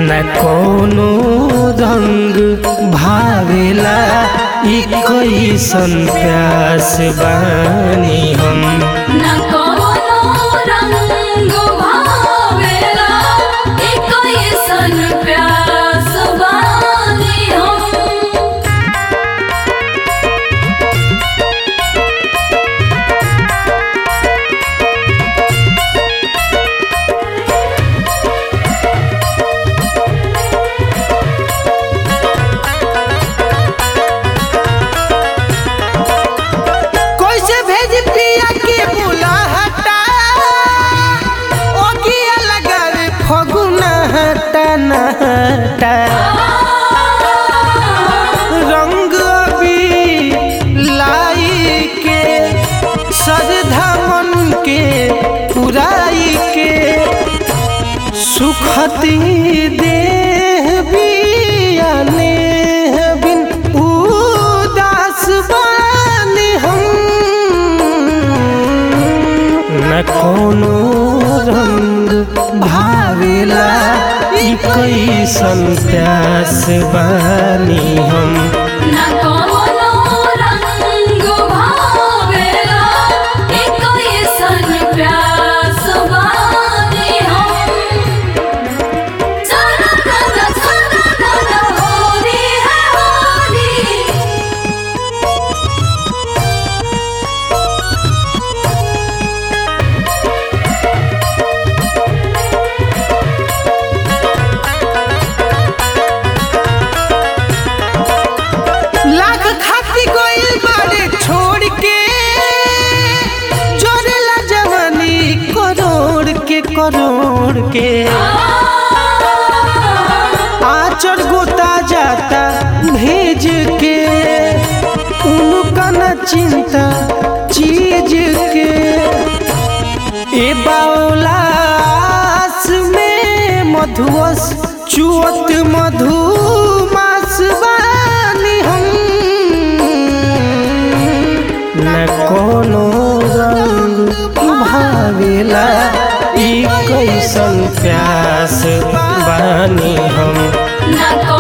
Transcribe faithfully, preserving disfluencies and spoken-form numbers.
न कोनो रंग भावेला ई कैसन प्यास बानी हम। न कोनो रंग भावेला ई कैसन प्यास बानी हम। रंग अभी लाई के श्रद्धा मन के पुराई के सुखती देह बियाने बिन उदास बानी हम। न कोनो रंग भावेला ई कैसन प्यास बानी हम। न कोनो रंग भावेला ई कैसन प्यास बानी हम। सारा दादा सारा दादा होली है होली। लाख खाती कोई बारे छोड़ के जोड़ेला जवानी करोड़ के करोड़ के। आचर गोता जाता भेज के उनका न चिंता चीज के। ए बाउलास में मधुवस चुअत मधुमास बानी हम। न कोनो रंग भावेला ई कैसन प्यास बानी हम। न